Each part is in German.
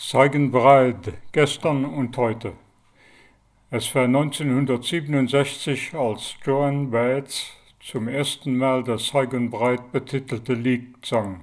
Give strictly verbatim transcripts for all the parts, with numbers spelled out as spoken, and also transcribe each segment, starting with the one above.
Zeigenbreit, gestern und heute. Es war neunzehnhundertsiebenundsechzig, als Joan Baez zum ersten Mal das Zeigenbreit betitelte Lied sang.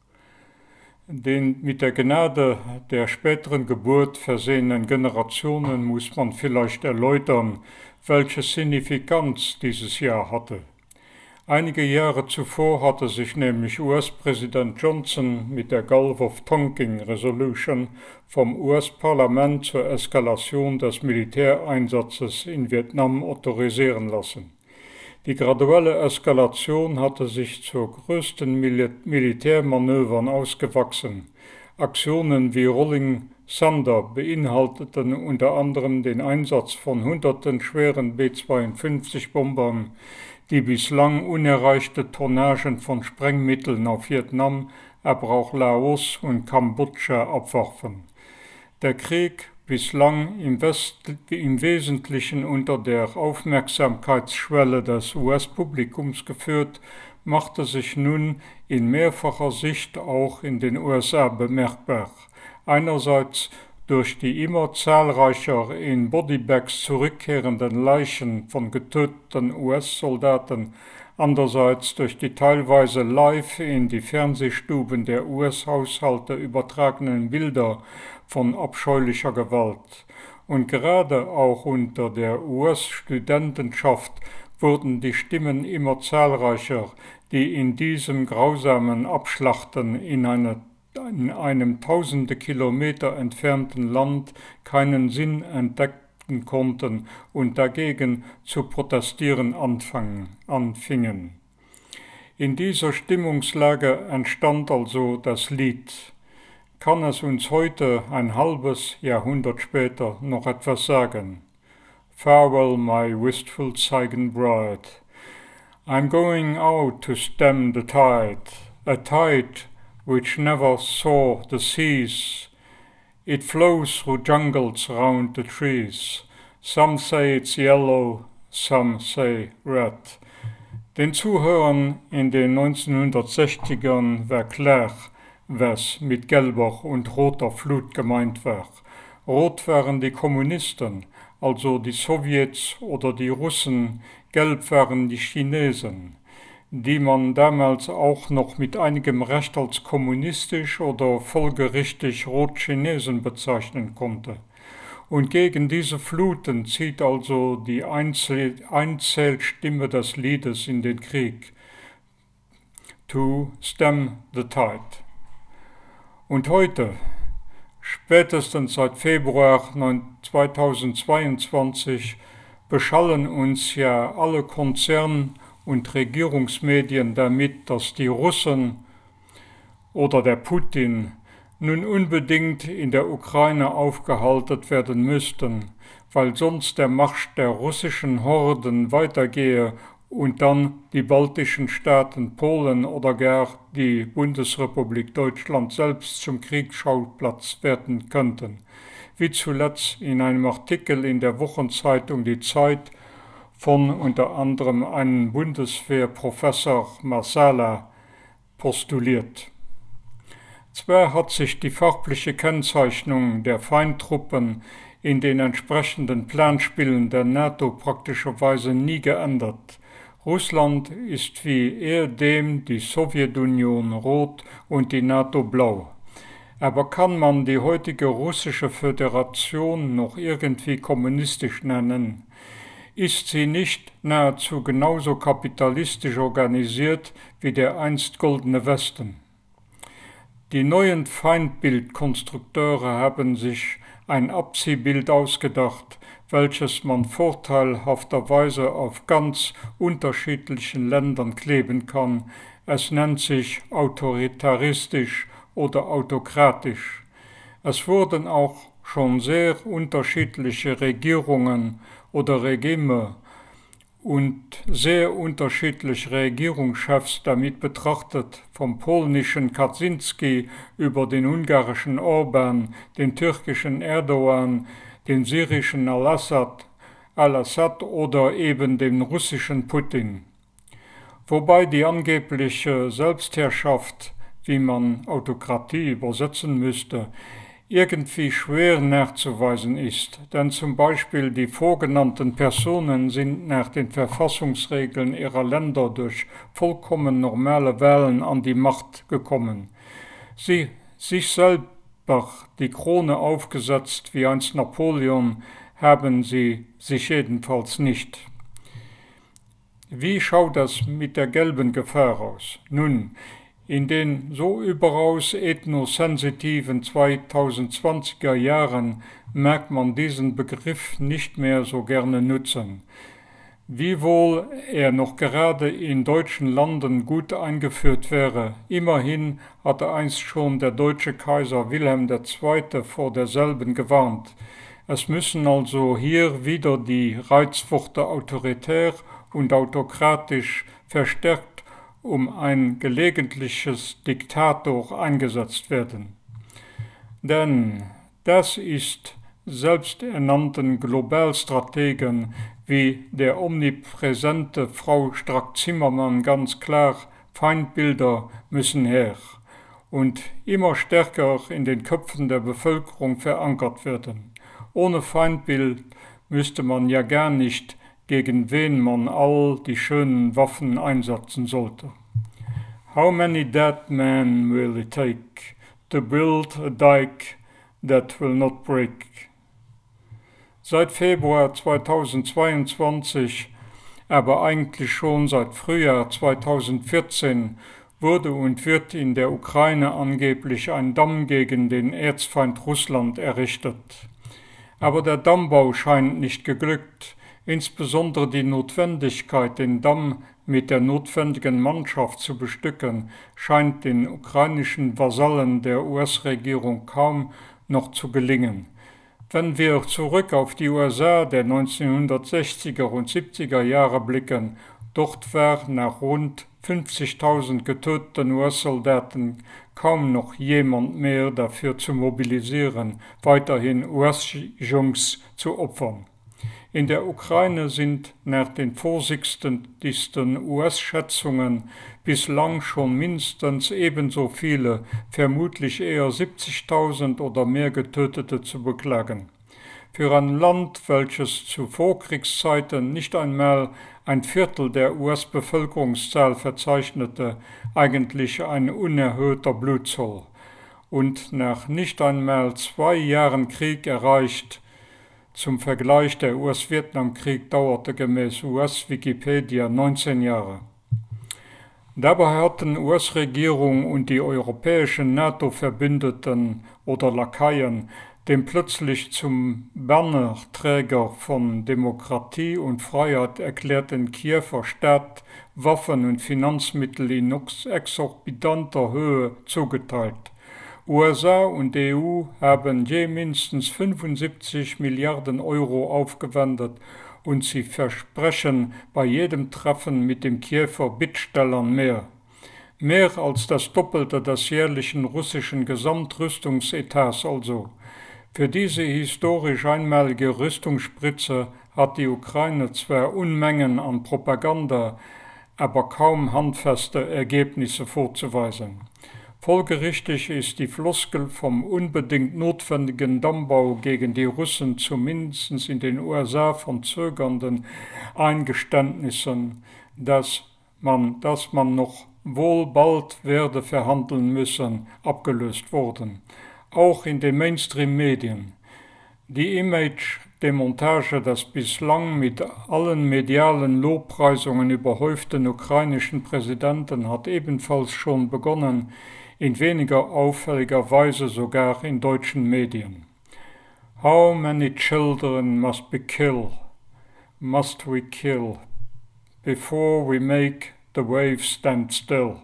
Den mit der Gnade der späteren Geburt versehenen Generationen muss man vielleicht erläutern, welche Signifikanz dieses Jahr hatte. Einige Jahre zuvor hatte sich nämlich U S-Präsident Johnson mit der Gulf of Tonkin Resolution vom U S-Parlament zur Eskalation des Militäreinsatzes in Vietnam autorisieren lassen. Die graduelle Eskalation hatte sich zu größten Mil- Militärmanövern ausgewachsen. Aktionen wie Rolling Thunder beinhalteten unter anderem den Einsatz von hunderten schweren B zweiundfünfzig-Bombern, die bislang unerreichte Tonnagen von Sprengmitteln auf Vietnam, aber auch Laos und Kambodscha abwarfen. Der Krieg, bislang im, West, im Wesentlichen unter der Aufmerksamkeitsschwelle des U S-Publikums geführt, machte sich nun in mehrfacher Sicht auch in den U S A bemerkbar. Einerseits durch die immer zahlreicher in Bodybags zurückkehrenden Leichen von getöteten U S-Soldaten, andererseits durch die teilweise live in die Fernsehstuben der U S-Haushalte übertragenen Bilder von abscheulicher Gewalt. Und gerade auch unter der U S-Studentenschaft wurden die Stimmen immer zahlreicher, die in diesem grausamen Abschlachten in eine in einem tausende Kilometer entfernten Land keinen Sinn entdecken konnten und dagegen zu protestieren anfangen, anfingen. In dieser Stimmungslage entstand also das Lied. Kann es uns heute, ein halbes Jahrhundert später, noch etwas sagen? Farewell, my wistful Zeigenbride. I'm going out to stem the tide, a tide which never saw the seas. It flows through jungles round the trees. Some say it's yellow, some say red. Den Zuhörern in den neunzehnhundertsechzigern war klar, was mit gelber und roter Flut gemeint war. Rot waren die Kommunisten, also die Sowjets oder die Russen, gelb waren die Chinesen, die man damals auch noch mit einigem Recht als kommunistisch oder folgerichtig Rotchinesen bezeichnen konnte. Und gegen diese Fluten zieht also die Einzel- Einzählstimme des Liedes in den Krieg. To stem the tide. Und heute, spätestens seit Februar zweitausendzweiundzwanzig, beschallen uns ja alle Konzern- und Regierungsmedien damit, dass die Russen oder der Putin nun unbedingt in der Ukraine aufgehalten werden müssten, weil sonst der Marsch der russischen Horden weitergehe und dann die baltischen Staaten, Polen oder gar die Bundesrepublik Deutschland selbst zum Kriegsschauplatz werden könnten. Wie zuletzt in einem Artikel in der Wochenzeitung Die Zeit von unter anderem einem Bundeswehrprofessor Marsala postuliert. Zwar hat sich die farbliche Kennzeichnung der Feindtruppen in den entsprechenden Planspielen der NATO praktischerweise nie geändert. Russland ist wie ehedem die Sowjetunion rot und die NATO blau. Aber kann man die heutige russische Föderation noch irgendwie kommunistisch nennen? Ist sie nicht nahezu genauso kapitalistisch organisiert wie der einst Goldene Westen? Die neuen Feindbildkonstrukteure haben sich ein Abziehbild ausgedacht, welches man vorteilhafterweise auf ganz unterschiedlichen Ländern kleben kann. Es nennt sich autoritaristisch oder autokratisch. Es wurden auch schon sehr unterschiedliche Regierungen oder Regime und sehr unterschiedliche Regierungschefs damit betrachtet, vom polnischen Kaczynski über den ungarischen Orban, den türkischen Erdogan, den syrischen Al-Assad, Al-Assad oder eben den russischen Putin. Wobei die angebliche Selbstherrschaft, wie man Autokratie übersetzen müsste, irgendwie schwer nachzuweisen ist, denn zum Beispiel die vorgenannten Personen sind nach den Verfassungsregeln ihrer Länder durch vollkommen normale Wahlen an die Macht gekommen. Sie sich selber die Krone aufgesetzt wie einst Napoleon haben sie sich jedenfalls nicht. Wie schaut das mit der gelben Gefahr aus? Nun, in den so überaus ethnosensitiven zweitausendzwanziger Jahren merkt man diesen Begriff nicht mehr so gerne nutzen. Wiewohl er noch gerade in deutschen Landen gut eingeführt wäre, immerhin hatte einst schon der deutsche Kaiser Wilhelm der Zweite vor derselben gewarnt. Es müssen also hier wieder die Reizworte autoritär und autokratisch verstärkt um ein gelegentliches Diktator eingesetzt werden. Denn das ist selbsternannten Globalstrategen wie der omnipräsente Frau Strack-Zimmermann ganz klar, Feindbilder müssen her und immer stärker in den Köpfen der Bevölkerung verankert werden. Ohne Feindbild müsste man ja gar nicht, gegen wen man all die schönen Waffen einsetzen sollte. How many dead men will it take to build a dike that will not break? Seit Februar zweitausendzweiundzwanzig, aber eigentlich schon seit Frühjahr zweitausendvierzehn, wurde und wird in der Ukraine angeblich ein Damm gegen den Erzfeind Russland errichtet. Aber der Dammbau scheint nicht geglückt. Insbesondere die Notwendigkeit, den Damm mit der notwendigen Mannschaft zu bestücken, scheint den ukrainischen Vasallen der U S-Regierung kaum noch zu gelingen. Wenn wir zurück auf die U S A der neunzehnhundertsechziger und siebziger Jahre blicken, dort war nach rund fünfzigtausend getöteten U S-Soldaten kaum noch jemand mehr dafür zu mobilisieren, weiterhin U S-Jungs zu opfern. In der Ukraine sind nach den vorsichtigsten U S-Schätzungen bislang schon mindestens ebenso viele, vermutlich eher siebzigtausend oder mehr Getötete zu beklagen. Für ein Land, welches zu Vorkriegszeiten nicht einmal ein Viertel der U S-Bevölkerungszahl verzeichnete, eigentlich ein unerhörter Blutzoll und nach nicht einmal zwei Jahren Krieg erreicht. Zum Vergleich, der U S-Vietnamkrieg dauerte gemäß U S-Wikipedia neunzehn Jahre. Dabei hatten U S-Regierung und die europäischen NATO-Verbündeten oder Lakaien den plötzlich zum Bannerträger von Demokratie und Freiheit erklärten Kiewer Staat Waffen und Finanzmittel in exorbitanter Höhe zugeteilt. U S A und E U haben je mindestens fünfundsiebzig Milliarden Euro aufgewendet und sie versprechen bei jedem Treffen mit dem Kiewer Bittstellern mehr. Mehr als das Doppelte des jährlichen russischen Gesamtrüstungsetats also. Für diese historisch einmalige Rüstungsspritze hat die Ukraine zwar Unmengen an Propaganda, aber kaum handfeste Ergebnisse vorzuweisen. Folgerichtig ist die Floskel vom unbedingt notwendigen Dammbau gegen die Russen zumindest in den U S A von zögernden Eingeständnissen, dass man, dass man noch wohl bald werde verhandeln müssen, abgelöst worden. Auch in den Mainstream-Medien. Die Image-Demontage des bislang mit allen medialen Lobpreisungen überhäuften ukrainischen Präsidenten hat ebenfalls schon begonnen, in weniger auffälliger Weise sogar in deutschen Medien. How many children must be killed, must we kill, before we make the waves stand still?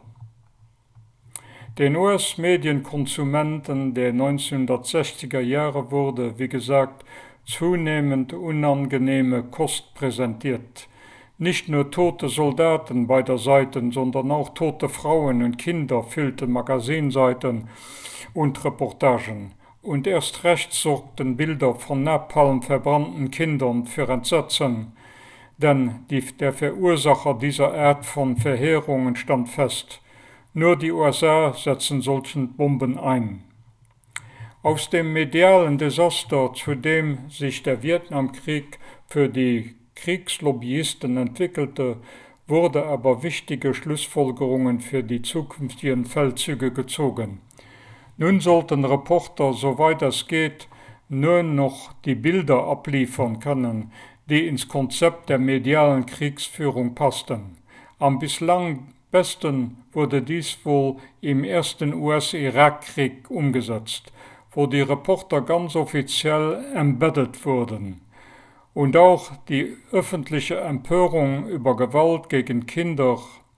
Den U S-Medienkonsumenten der neunzehnhundertsechziger Jahre wurde, wie gesagt, zunehmend unangenehme Kost präsentiert. Nicht nur tote Soldaten beider Seiten, sondern auch tote Frauen und Kinder füllten Magazinseiten und Reportagen. Und erst recht sorgten Bilder von Napalm verbrannten Kindern für Entsetzen, denn die, der Verursacher dieser Art von Verheerungen stand fest. Nur die U S A setzen solchen Bomben ein. Aus dem medialen Desaster, zu dem sich der Vietnamkrieg für die Kriegslobbyisten entwickelte, wurde aber wichtige Schlussfolgerungen für die zukünftigen Feldzüge gezogen. Nun sollten Reporter, soweit es geht, nur noch die Bilder abliefern können, die ins Konzept der medialen Kriegsführung passten. Am bislang besten wurde dies wohl im ersten U S-Irak-Krieg umgesetzt, wo die Reporter ganz offiziell embedded wurden. Und auch die öffentliche Empörung über Gewalt gegen Kinder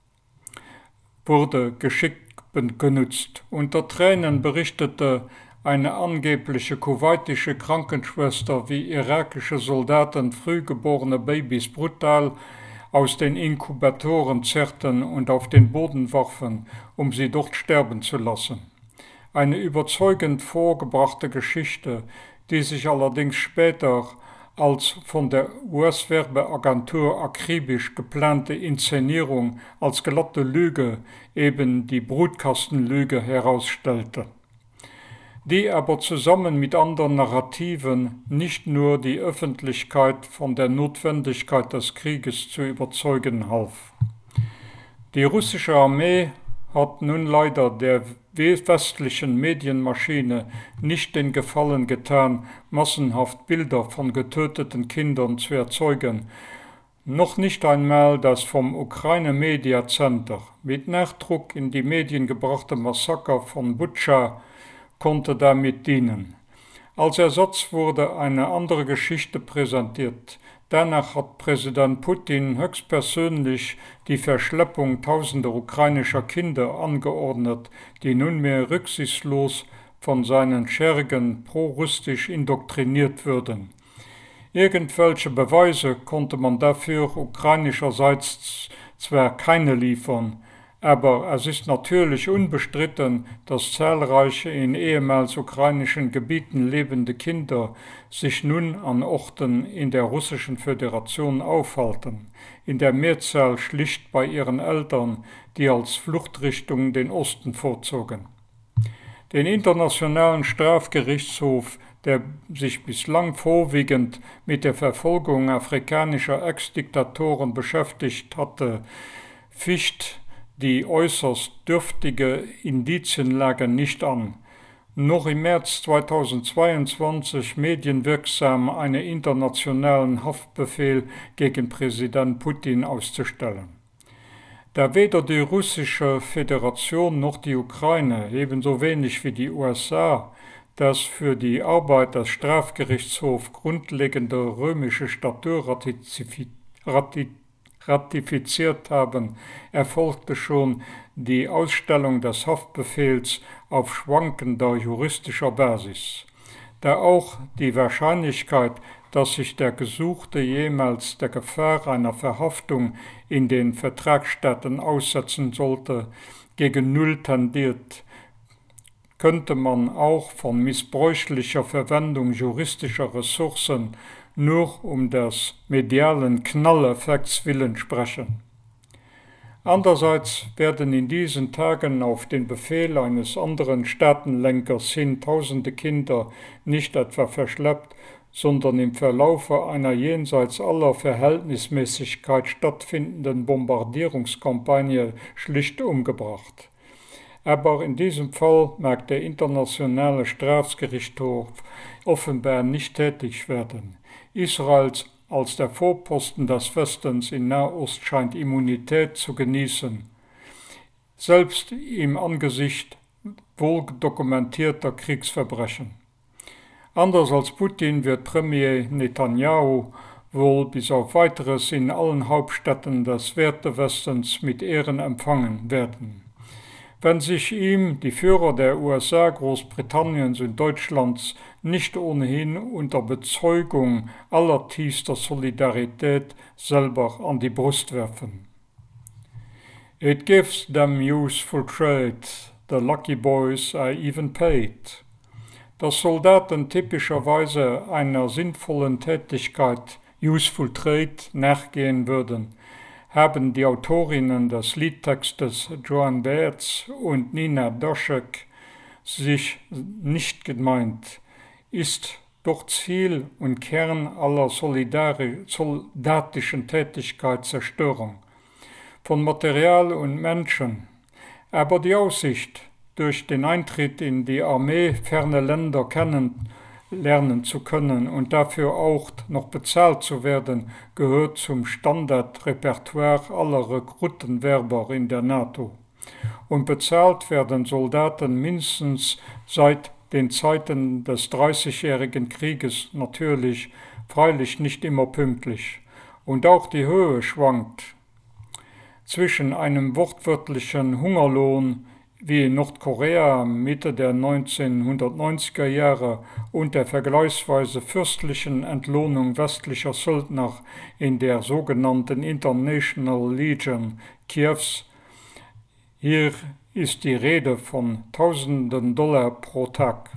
wurde geschickt genutzt. Unter Tränen berichtete eine angebliche kuwaitische Krankenschwester, wie irakische Soldaten frühgeborene Babys brutal aus den Inkubatoren zerrten und auf den Boden warfen, um sie dort sterben zu lassen. Eine überzeugend vorgebrachte Geschichte, die sich allerdings später als von der U S-Werbeagentur akribisch geplante Inszenierung als glatte Lüge, eben die Brutkastenlüge, herausstellte, die aber zusammen mit anderen Narrativen nicht nur die Öffentlichkeit von der Notwendigkeit des Krieges zu überzeugen half. Die russische Armee hat nun leider der westlichen Medienmaschine nicht den Gefallen getan, massenhaft Bilder von getöteten Kindern zu erzeugen, noch nicht einmal das vom Ukraine Media Center mit Nachdruck in die Medien gebrachte Massaker von Butscha konnte damit dienen. Als Ersatz wurde eine andere Geschichte präsentiert. Danach hat Präsident Putin höchstpersönlich die Verschleppung tausender ukrainischer Kinder angeordnet, die nunmehr rücksichtslos von seinen Schergen pro-russisch indoktriniert würden. Irgendwelche Beweise konnte man dafür ukrainischerseits zwar keine liefern, aber es ist natürlich unbestritten, dass zahlreiche in ehemals ukrainischen Gebieten lebende Kinder sich nun an Orten in der Russischen Föderation aufhalten, in der Mehrzahl schlicht bei ihren Eltern, die als Fluchtrichtung den Osten vorzogen. Den Internationalen Strafgerichtshof, der sich bislang vorwiegend mit der Verfolgung afrikanischer Ex-Diktatoren beschäftigt hatte, ficht die äußerst dürftige Indizienlage nicht an, noch im März zweitausendzweiundzwanzig medienwirksam einen internationalen Haftbefehl gegen Präsident Putin auszustellen. Da weder die Russische Föderation noch die Ukraine, ebenso wenig wie die U S A, das für die Arbeit des Strafgerichtshofs grundlegende römische Statut ratifiziert ratifiziert haben, erfolgte schon die Ausstellung des Haftbefehls auf schwankender juristischer Basis. Da auch die Wahrscheinlichkeit, dass sich der Gesuchte jemals der Gefahr einer Verhaftung in den Vertragsstaaten aussetzen sollte, gegen Null tendiert, könnte man auch von missbräuchlicher Verwendung juristischer Ressourcen nur um des medialen Knalleffekts willen sprechen. Andererseits werden in diesen Tagen auf den Befehl eines anderen Staatenlenkers hin tausende Kinder nicht etwa verschleppt, sondern im Verlaufe einer jenseits aller Verhältnismäßigkeit stattfindenden Bombardierungskampagne schlicht umgebracht. Aber in diesem Fall mag der Internationale Strafgerichtshof offenbar nicht tätig werden. Israel als der Vorposten des Westens in Nahost scheint Immunität zu genießen, selbst im Angesicht wohl dokumentierter Kriegsverbrechen. Anders als Putin wird Premier Netanyahu wohl bis auf Weiteres in allen Hauptstädten des Wertewestens mit Ehren empfangen werden. Wenn sich ihm die Führer der U S A, Großbritanniens und Deutschlands nicht ohnehin unter Bezeugung allertiefster Solidarität selber an die Brust werfen. It gives them useful trade, the lucky boys are even paid. Dass Soldaten typischerweise einer sinnvollen Tätigkeit, useful trade, nachgehen würden, haben die Autorinnen des Liedtextes Joan Baez und Nina Doschek sich nicht gemeint, ist doch Ziel und Kern aller soldatischen Tätigkeit Zerstörung von Material und Menschen. Aber die Aussicht, durch den Eintritt in die Armee ferne Länder kennenlernen zu können und dafür auch noch bezahlt zu werden, gehört zum Standardrepertoire aller Rekrutenwerber in der NATO. Und bezahlt werden Soldaten mindestens seit den Zeiten des Dreißigjährigen Krieges natürlich, freilich nicht immer pünktlich. Und auch die Höhe schwankt zwischen einem wortwörtlichen Hungerlohn wie in Nordkorea Mitte der neunzehnhundertneunziger Jahre und der vergleichsweise fürstlichen Entlohnung westlicher Söldner in der sogenannten International Legion Kiews. Hier ist die Rede von Tausenden Dollar pro Tag.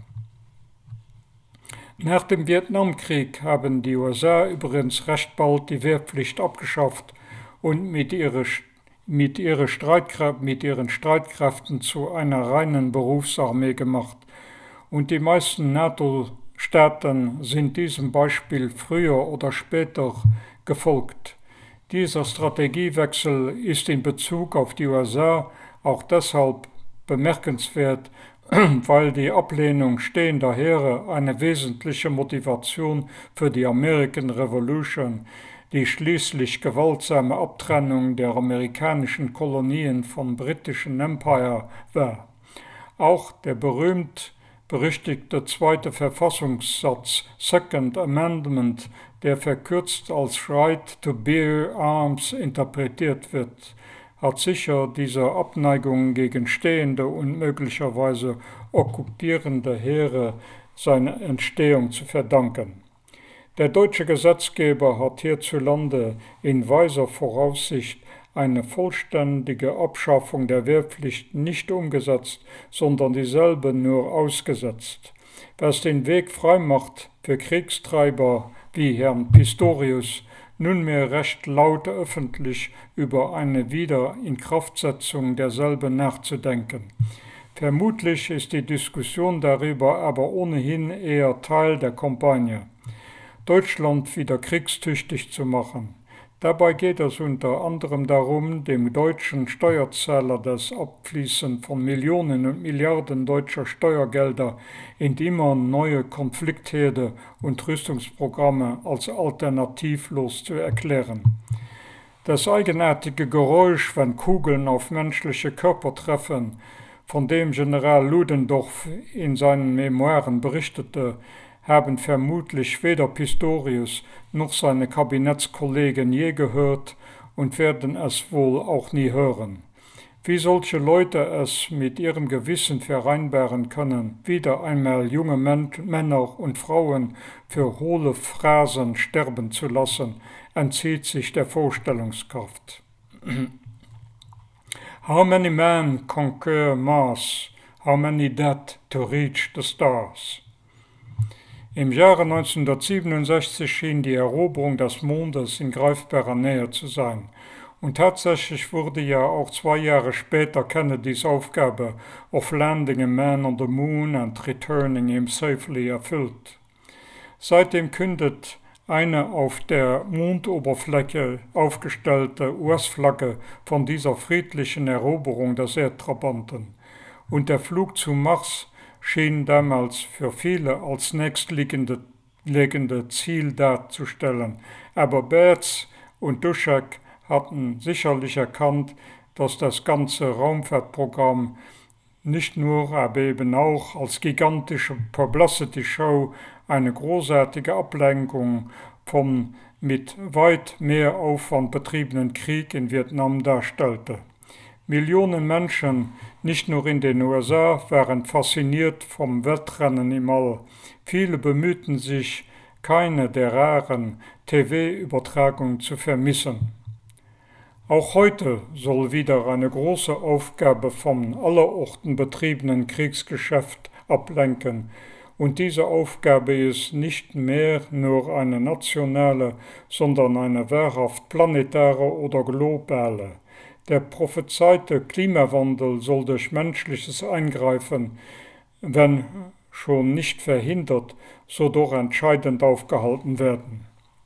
Nach dem Vietnamkrieg haben die U S A übrigens recht bald die Wehrpflicht abgeschafft und mit, ihre, mit, ihre Streitkraft, mit ihren Streitkräften zu einer reinen Berufsarmee gemacht. Und die meisten NATO-Staaten sind diesem Beispiel früher oder später gefolgt. Dieser Strategiewechsel ist in Bezug auf die U S A auch deshalb bemerkenswert, weil die Ablehnung stehender Heere eine wesentliche Motivation für die American Revolution, die schließlich gewaltsame Abtrennung der amerikanischen Kolonien vom britischen Empire war. Auch der berühmt berüchtigte zweite Verfassungssatz, Second Amendment, der verkürzt als Right to Bear Arms interpretiert wird, hat sicher dieser Abneigung gegen stehende und möglicherweise okkupierende Heere seine Entstehung zu verdanken. Der deutsche Gesetzgeber hat hierzulande in weiser Voraussicht eine vollständige Abschaffung der Wehrpflicht nicht umgesetzt, sondern dieselbe nur ausgesetzt, was den Weg freimacht für Kriegstreiber wie Herrn Pistorius, nunmehr recht laut öffentlich über eine Wiederinkraftsetzung derselben nachzudenken. Vermutlich ist die Diskussion darüber aber ohnehin eher Teil der Kampagne, Deutschland wieder kriegstüchtig zu machen. Dabei geht es unter anderem darum, dem deutschen Steuerzahler das Abfließen von Millionen und Milliarden deutscher Steuergelder in immer neue Konfliktherde und Rüstungsprogramme als alternativlos zu erklären. Das eigenartige Geräusch, wenn Kugeln auf menschliche Körper treffen, von dem General Ludendorff in seinen Memoiren berichtete, haben vermutlich weder Pistorius noch seine Kabinettskollegen je gehört und werden es wohl auch nie hören. Wie solche Leute es mit ihrem Gewissen vereinbaren können, wieder einmal junge Männer und Frauen für hohle Phrasen sterben zu lassen, entzieht sich der Vorstellungskraft. How many men conquer Mars? How many dead to reach the stars? Im Jahre neunzehnhundertsiebenundsechzig schien die Eroberung des Mondes in greifbarer Nähe zu sein. Und tatsächlich wurde ja auch zwei Jahre später Kennedys Aufgabe of landing a man on the moon and returning him safely erfüllt. Seitdem kündet eine auf der Mondoberfläche aufgestellte U S-Flagge von dieser friedlichen Eroberung des Erdtrabanten. Und der Flug zum Mars schien damals für viele als nächstliegende Ziel darzustellen. Aber Bates und Duschek hatten sicherlich erkannt, dass das ganze Raumfahrtprogramm nicht nur, aber eben auch als gigantische Publicity-Show eine großartige Ablenkung vom mit weit mehr Aufwand betriebenen Krieg in Vietnam darstellte. Millionen Menschen, nicht nur in den U S A, waren fasziniert vom Wettrennen im All. Viele bemühten sich, keine der raren T V-Übertragungen zu vermissen. Auch heute soll wieder eine große Aufgabe vom allerorten betriebenen Kriegsgeschäft ablenken. Und diese Aufgabe ist nicht mehr nur eine nationale, sondern eine wahrhaft planetare oder globale. Der prophezeite Klimawandel soll durch menschliches Eingreifen wenn schon nicht verhindert, so doch entscheidend aufgehalten werden.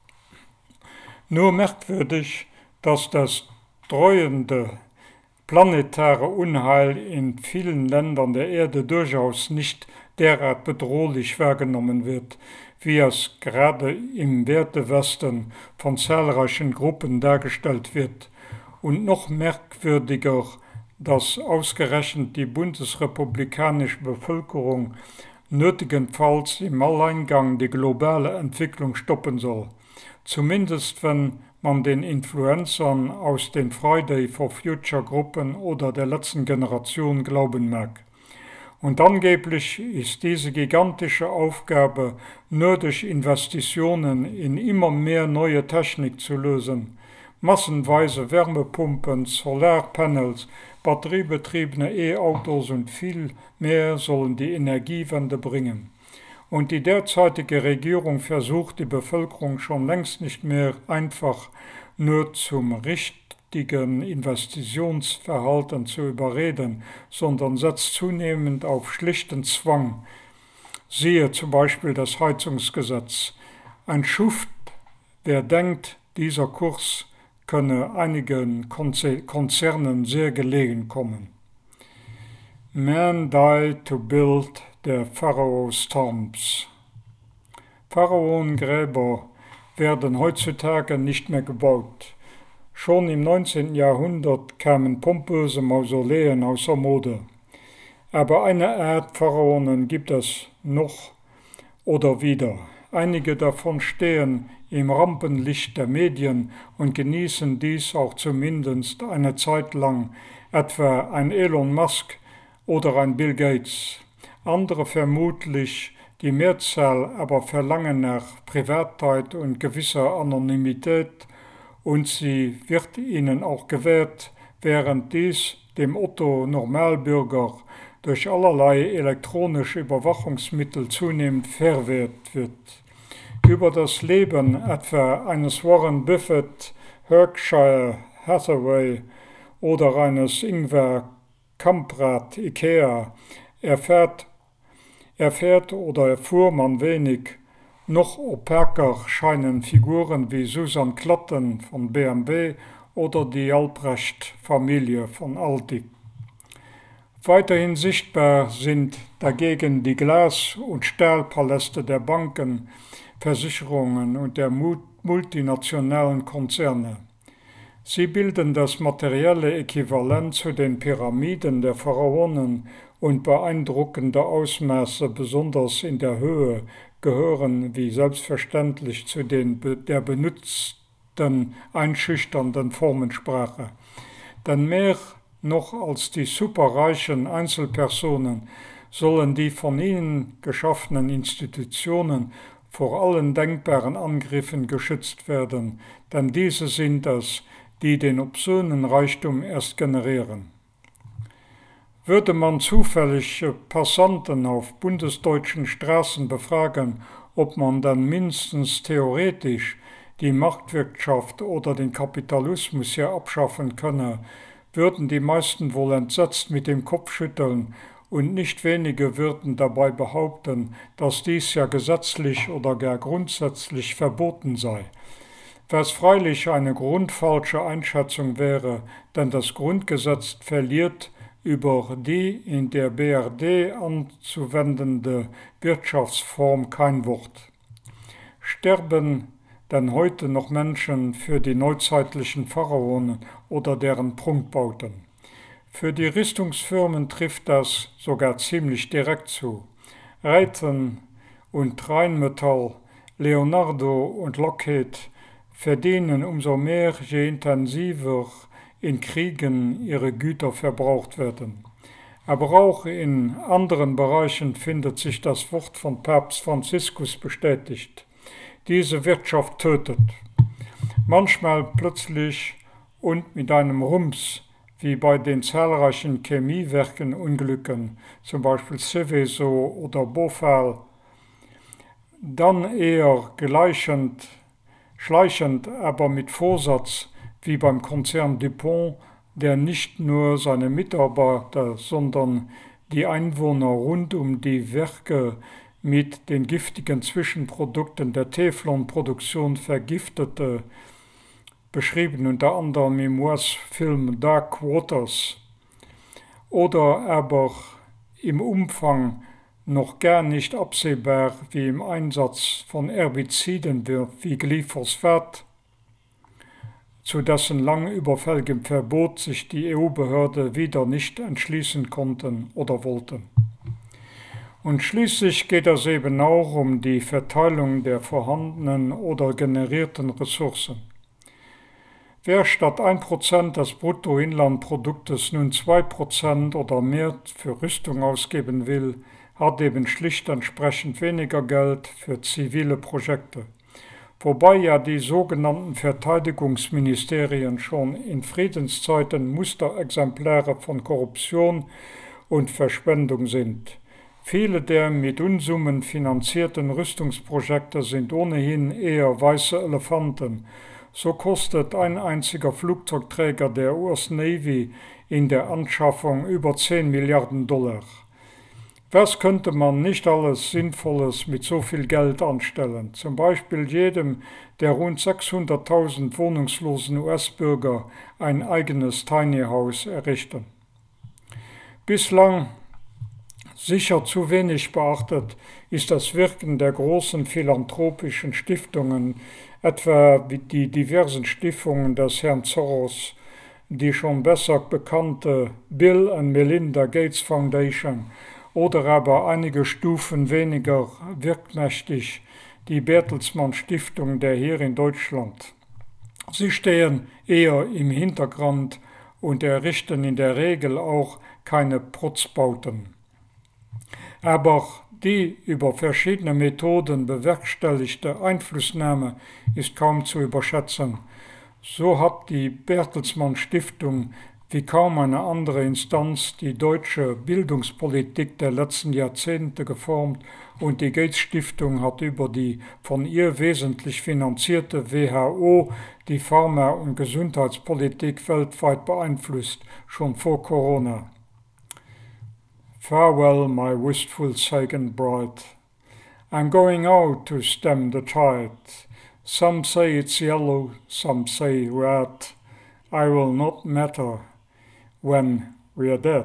Nur merkwürdig, dass das dreuende planetäre Unheil in vielen Ländern der Erde durchaus nicht derart bedrohlich wahrgenommen wird, wie es gerade im Wertewesten von zahlreichen Gruppen dargestellt wird. Und noch merkwürdiger, dass ausgerechnet die bundesrepublikanische Bevölkerung nötigenfalls im Alleingang die globale Entwicklung stoppen soll. Zumindest wenn man den Influencern aus den Friday for Future Gruppen oder der letzten Generation glauben mag. Und angeblich ist diese gigantische Aufgabe nur durch Investitionen in immer mehr neue Technik zu lösen. Massenweise Wärmepumpen, Solarpanels, batteriebetriebene E-Autos und viel mehr sollen die Energiewende bringen. Und die derzeitige Regierung versucht, die Bevölkerung schon längst nicht mehr einfach nur zum richtigen Investitionsverhalten zu überreden, sondern setzt zunehmend auf schlichten Zwang. Siehe zum Beispiel das Heizungsgesetz. Ein Schuft, wer denkt, dieser Kurs könne einigen Konzernen sehr gelegen kommen. Man died to build the Pharaoh's Tombs. Pharaonengräber werden heutzutage nicht mehr gebaut. Schon im neunzehnten Jahrhundert kamen pompöse Mausoleen außer Mode. Aber eine Art Pharaonen gibt es noch oder wieder. Einige davon stehen im Rampenlicht der Medien und genießen dies auch zumindest eine Zeit lang, etwa ein Elon Musk oder ein Bill Gates. Andere vermutlich die Mehrzahl aber verlangen nach Privatheit und gewisser Anonymität und sie wird ihnen auch gewährt, während dies dem Otto-Normalbürger durch allerlei elektronische Überwachungsmittel zunehmend verwehrt wird. Über das Leben etwa eines Warren Buffett, Berkshire Hathaway oder eines Ingvar Kamprad, Ikea, erfährt, erfährt oder erfuhr man wenig. Noch opaker scheinen Figuren wie Susan Klatten von B M W oder die Albrecht-Familie von Aldi. Weiterhin sichtbar sind dagegen die Glas- und Stahlpaläste der Banken, Versicherungen und der multinationalen Konzerne. Sie bilden das materielle Äquivalent zu den Pyramiden der Pharaonen und beeindruckende Ausmaße, besonders in der Höhe, gehören wie selbstverständlich zu den der benutzten einschüchternden Formensprache. Denn mehr noch als die superreichen Einzelpersonen sollen die von ihnen geschaffenen Institutionen vor allen denkbaren Angriffen geschützt werden, denn diese sind es, die den obszönen Reichtum erst generieren. Würde man zufällige Passanten auf bundesdeutschen Straßen befragen, ob man dann mindestens theoretisch die Marktwirtschaft oder den Kapitalismus hier abschaffen könne, würden die meisten wohl entsetzt mit dem Kopf schütteln und nicht wenige würden dabei behaupten, dass dies ja gesetzlich oder gar grundsätzlich verboten sei. Was freilich eine grundfalsche Einschätzung wäre, denn das Grundgesetz verliert über die in der B R D anzuwendende Wirtschaftsform kein Wort. Sterben denn heute noch Menschen für die neuzeitlichen Pharaonen oder deren Prunkbauten? Für die Rüstungsfirmen trifft das sogar ziemlich direkt zu. Raytheon und Rheinmetall, Leonardo und Lockheed verdienen umso mehr, je intensiver in Kriegen ihre Güter verbraucht werden. Aber auch in anderen Bereichen findet sich das Wort von Papst Franziskus bestätigt. Diese Wirtschaft tötet. Manchmal plötzlich und mit einem Rums, wie bei den zahlreichen Chemiewerken-Unglücken, zum Beispiel Seveso oder Bhopal, dann eher gleichend, schleichend, aber mit Vorsatz, wie beim Konzern DuPont, der nicht nur seine Mitarbeiter, sondern die Einwohner rund um die Werke mit den giftigen Zwischenprodukten der Teflonproduktion vergiftete, beschrieben unter anderem im U S-Film Dark Waters, oder aber im Umfang noch gar nicht absehbar wie im Einsatz von Herbiziden wie Glyphosat, zu dessen lang überfälligem Verbot sich die E U-Behörde wieder nicht entschließen konnten oder wollten. Und schließlich geht es eben auch um die Verteilung der vorhandenen oder generierten Ressourcen. Wer statt ein Prozent des Bruttoinlandproduktes nun zwei Prozent oder mehr für Rüstung ausgeben will, hat eben schlicht entsprechend weniger Geld für zivile Projekte. Wobei ja die sogenannten Verteidigungsministerien schon in Friedenszeiten Musterexemplare von Korruption und Verschwendung sind. Viele der mit Unsummen finanzierten Rüstungsprojekte sind ohnehin eher weiße Elefanten. So kostet ein einziger Flugzeugträger der U S Navy in der Anschaffung über zehn Milliarden Dollar. Was könnte man nicht alles Sinnvolles mit so viel Geld anstellen? Zum Beispiel jedem der rund sechshunderttausend wohnungslosen U S-Bürger ein eigenes Tiny House errichten. Bislang sicher zu wenig beachtet ist das Wirken der großen philanthropischen Stiftungen, etwa die diversen Stiftungen des Herrn Soros, die schon besser bekannte Bill and Melinda Gates Foundation oder aber einige Stufen weniger wirkmächtig die Bertelsmann Stiftung der hier in Deutschland. Sie stehen eher im Hintergrund und errichten in der Regel auch keine Protzbauten. Aber die über verschiedene Methoden bewerkstelligte Einflussnahme ist kaum zu überschätzen. So hat die Bertelsmann Stiftung wie kaum eine andere Instanz die deutsche Bildungspolitik der letzten Jahrzehnte geformt und die Gates Stiftung hat über die von ihr wesentlich finanzierte W H O die Pharma- und Gesundheitspolitik weltweit beeinflusst, schon vor Corona. Farewell, my wistful Sagan bride. I'm going out to stem the tide. Some say it's yellow, some say red. I will not matter when we're dead.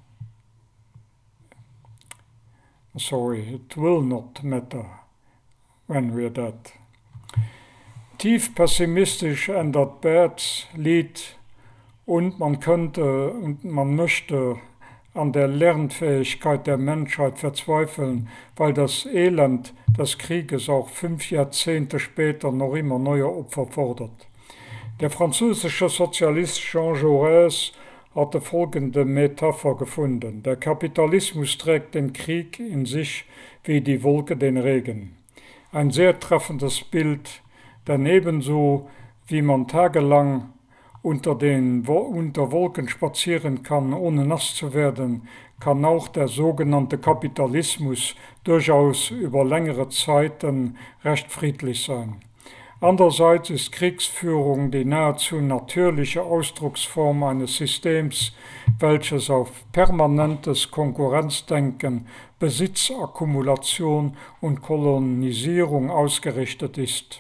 Sorry, it will not matter when we're dead. Tief pessimistisch ändert Bairds Lied und man könnte und man möchte an der Lernfähigkeit der Menschheit verzweifeln, weil das Elend des Krieges auch fünf Jahrzehnte später noch immer neue Opfer fordert. Der französische Sozialist Jean Jaurès hatte folgende Metapher gefunden: Der Kapitalismus trägt den Krieg in sich wie die Wolke den Regen. Ein sehr treffendes Bild, denn ebenso wie man tagelang unter den unter Wolken spazieren kann, ohne nass zu werden, kann auch der sogenannte Kapitalismus durchaus über längere Zeiten recht friedlich sein. Andererseits ist Kriegsführung die nahezu natürliche Ausdrucksform eines Systems, welches auf permanentes Konkurrenzdenken, Besitzakkumulation und Kolonisierung ausgerichtet ist.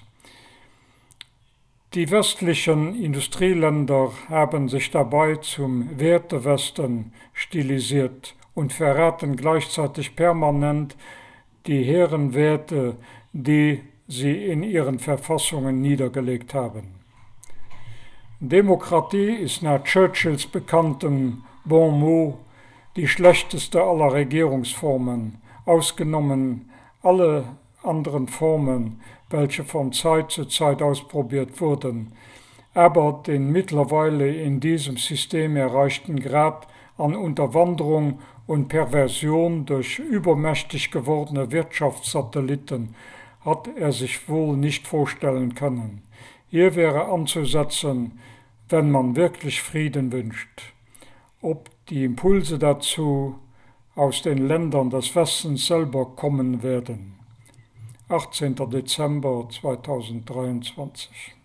Die westlichen Industrieländer haben sich dabei zum Wertewesten stilisiert und verraten gleichzeitig permanent die hehren Werte, die sie in ihren Verfassungen niedergelegt haben. Demokratie ist nach Churchills bekanntem Bon mot die schlechteste aller Regierungsformen, ausgenommen alle anderen Formen, welche von Zeit zu Zeit ausprobiert wurden, aber den mittlerweile in diesem System erreichten Grad an Unterwanderung und Perversion durch übermächtig gewordene Wirtschaftssatelliten hat er sich wohl nicht vorstellen können. Hier wäre anzusetzen, wenn man wirklich Frieden wünscht. Ob die Impulse dazu aus den Ländern des Westens selber kommen werden. achtzehnter Dezember zweitausenddreiundzwanzig